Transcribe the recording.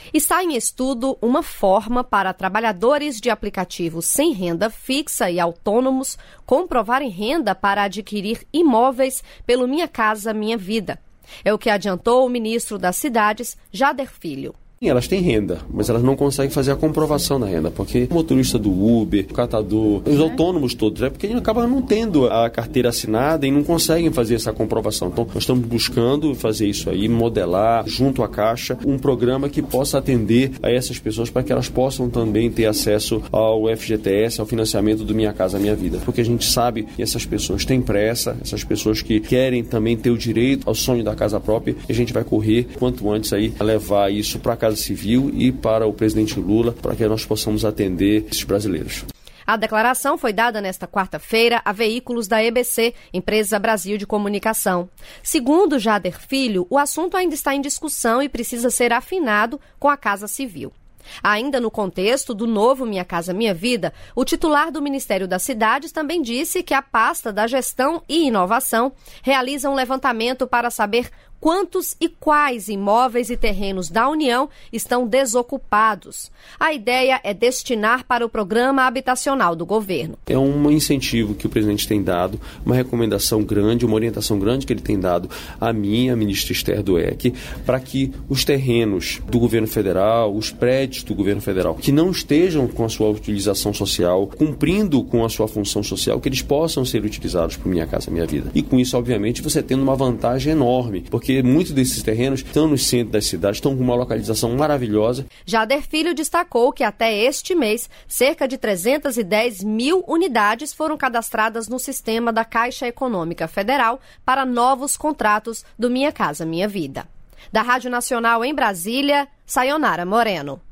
Está em estudo uma forma para trabalhadores de aplicativos sem renda fixa e autônomos comprovarem renda para adquirir imóveis pelo Minha Casa Minha Vida. É o que adiantou o ministro das Cidades, Jader Filho. Elas têm renda, mas elas não conseguem fazer a comprovação da renda, porque o motorista do Uber, o catador, os autônomos todos, porque eles acabam não tendo a carteira assinada e não conseguem fazer essa comprovação. Então, nós estamos buscando fazer isso aí, modelar junto à Caixa um programa que possa atender a essas pessoas para que elas possam também ter acesso ao FGTS, ao financiamento do Minha Casa Minha Vida, porque a gente sabe que essas pessoas têm pressa, essas pessoas que querem também ter o direito ao sonho da casa própria, e a gente vai correr quanto antes aí a levar isso para a Casa Civil e para o presidente Lula, para que nós possamos atender esses brasileiros. A declaração foi dada nesta quarta-feira a veículos da EBC, Empresa Brasil de Comunicação. Segundo Jader Filho, o assunto ainda está em discussão e precisa ser afinado com a Casa Civil. Ainda no contexto do novo Minha Casa Minha Vida, o titular do Ministério das Cidades também disse que a pasta da Gestão e Inovação realiza um levantamento para saber quantos e quais imóveis e terrenos da União estão desocupados. A ideia é destinar para o programa habitacional do governo. É um incentivo que o presidente tem dado, uma recomendação grande, uma orientação grande que ele tem dado a mim, a ministra Esther Dweck, para que os terrenos do governo federal, os prédios do governo federal, que não estejam com a sua utilização social, cumprindo com a sua função social, que eles possam ser utilizados por Minha Casa Minha Vida. E com isso, obviamente, você tendo uma vantagem enorme, porque muitos desses terrenos estão no centro das cidades, estão com uma localização maravilhosa. Jader Filho destacou que até este mês, cerca de 310 mil unidades foram cadastradas no sistema da Caixa Econômica Federal para novos contratos do Minha Casa Minha Vida. Da Rádio Nacional em Brasília, Sayonara Moreno.